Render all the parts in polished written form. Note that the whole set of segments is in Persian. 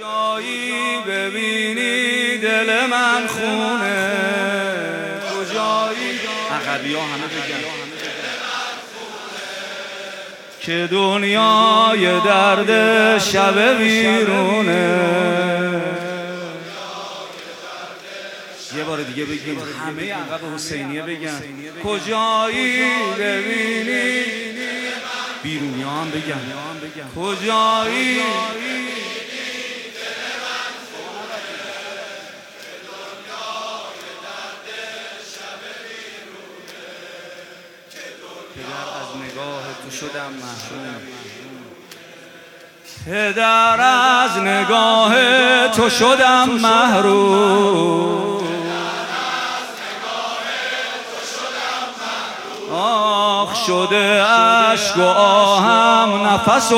کجایی ببینی دل من خونه، کجایی عقبی ها همه بگن که دنیای درد شب ویرونه. یه بار دیگه بگیم همه عقب حسینیه بگن کجایی ببینی، بیرونی ها هم بگن کجایی پدر از نگاه تو شدم محروم، آخ شده اشک و آهم نفس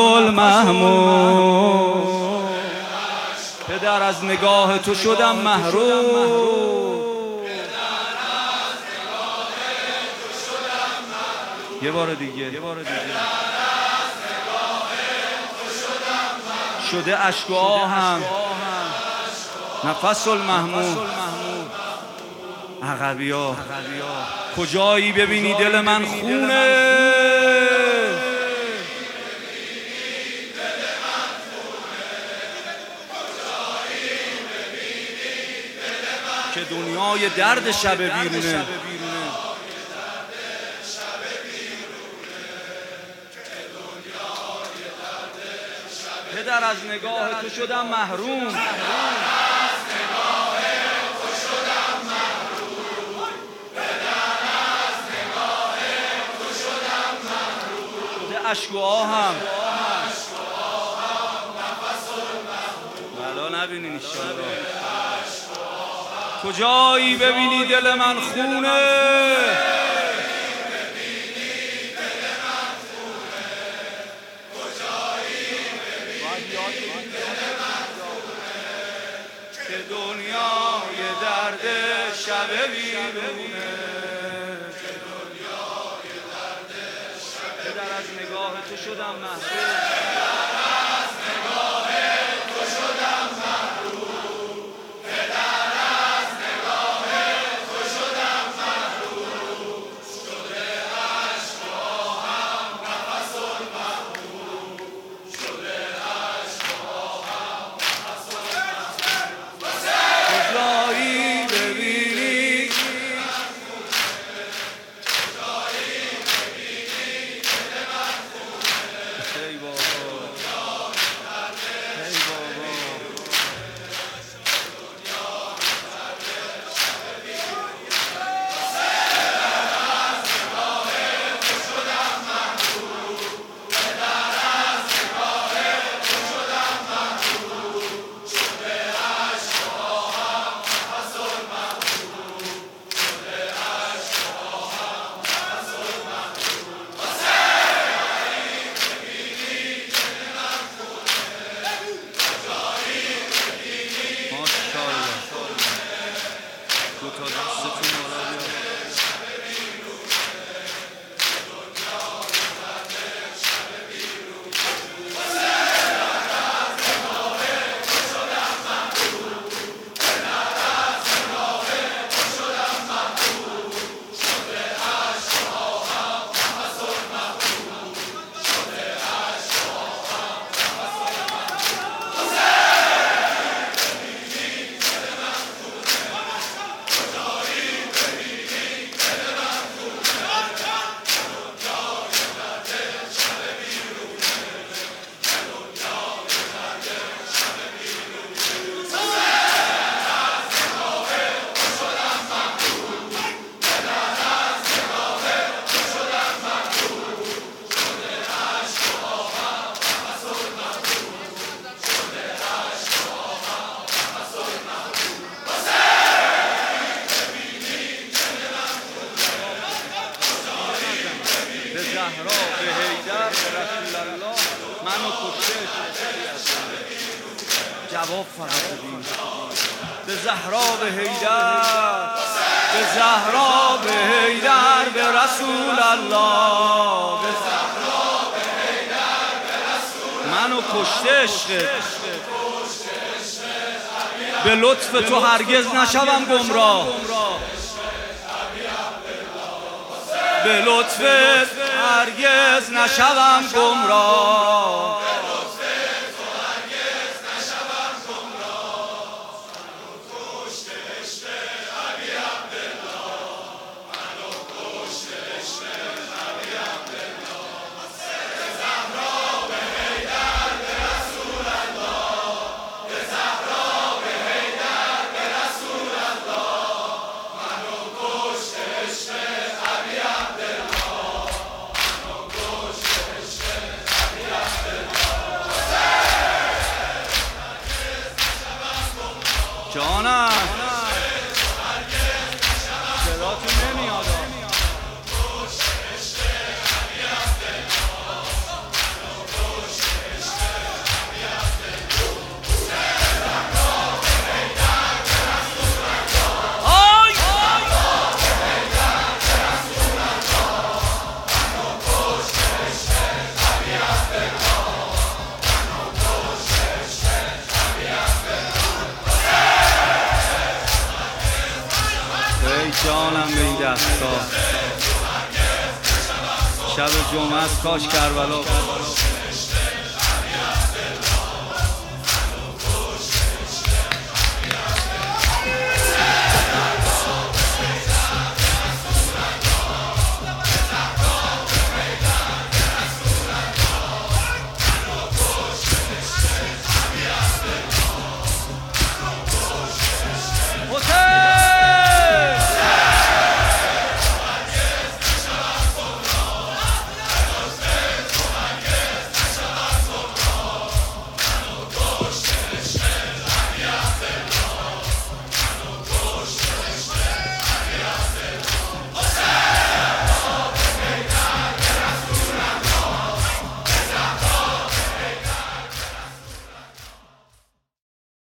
المحموم. پدر از نگاه تو شدم محروم، یه بار دیگه شده اشک و آهم نفس المحموم. عقبیا کجایی ببینی دل من خونه، که دنیای درد شب بیرونه. پدر از نگاه تو شدم محروم، شده اشک و آهم بلا نبینین انشالله. کجایی ببینی دل من خونه، که دنیای درد شب ویرونه. پدر از نگاه تو شدم محروم، زهرا به حیدر به رسول الله منو کشته. جواب فقط بدیم به زهرا به حیدر، به زهرا به حیدر به رسول الله، به زهرا به حیدر به رسول الله. منو کشته عشقت، به لطف تو هرگز نشوم گمراه، به لطف هرگز نشوم گمراه. جانم صداتون نمیاد. جانم به این دستا، شب جمعه است کاش کربلا